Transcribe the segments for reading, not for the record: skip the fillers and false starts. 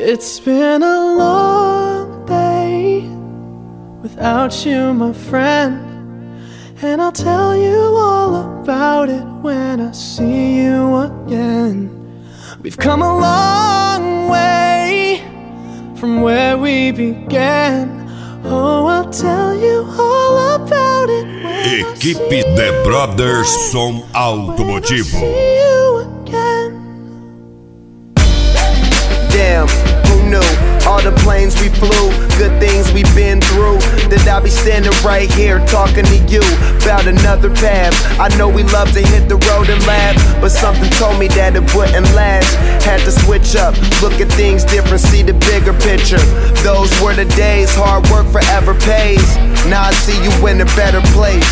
It's been a long day without you, my friend, and I'll tell you all about it when I see you again. We've come a long way from where we began. Oh, I'll tell you all about it when Equipe The Brothers Som Automotivo. Damn, who knew? All the planes we flew, good things we've been through. That I'll be standing right here talking to you about another path. I know we love to hit the road and laugh, but something told me that it wouldn't last. Had to switch up, look at things different, see the bigger picture. Those were the days, hard work forever pays. Now I see you in a better place.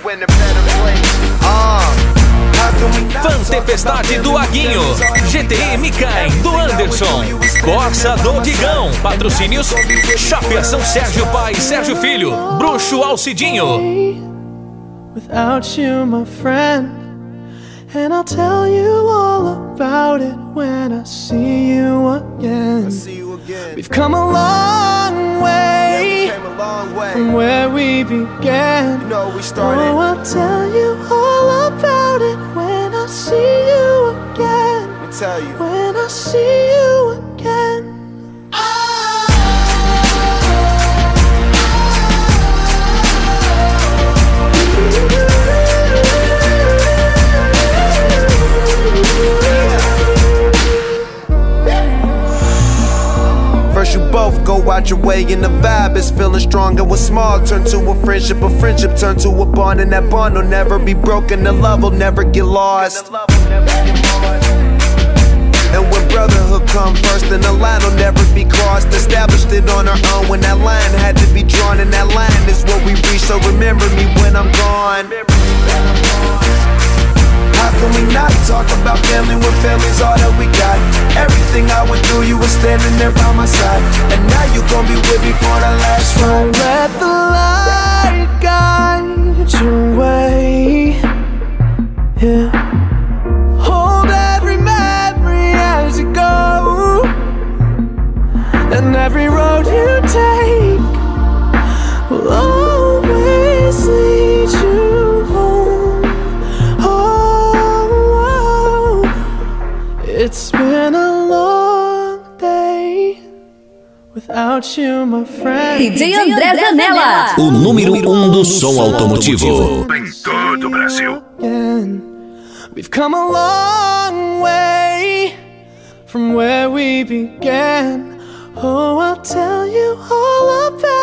Fan Tempestade do Aguinho, GTI Micaem do Anderson, Corsa do Digão, patrocínios Chapeação Sérgio Pai, Sérgio Filho, Bruxo Alcidinho. Without you, my friend, and I'll tell you all about it when I see you again. We've come a long way from where we began. Oh, I'll tell you all about it when I see you again. When I see you again. First you both go out your way and the vibe is feeling strong. And what's small turn to a friendship turn to a bond. And that bond will never be broken, the love will never get lost. And when brotherhood come first, then the line will never be crossed. Established it on our own when that line had to be drawn. And that line is what we reach, so remember me when I'm gone. How can we not talk about family when family's all that we got? Everything I went through, you were standing there by my side. And now you gon' be with me for the last ride. Let the light guide your way. Yeah. Hold every memory as you go, and every road you take will always lead you home. It's been a long day without you, my friend. DJ André Zanella, o número 1 do som automotivo Em todo o Brasil. We've come a long way from where we began. Oh, I'll tell you all about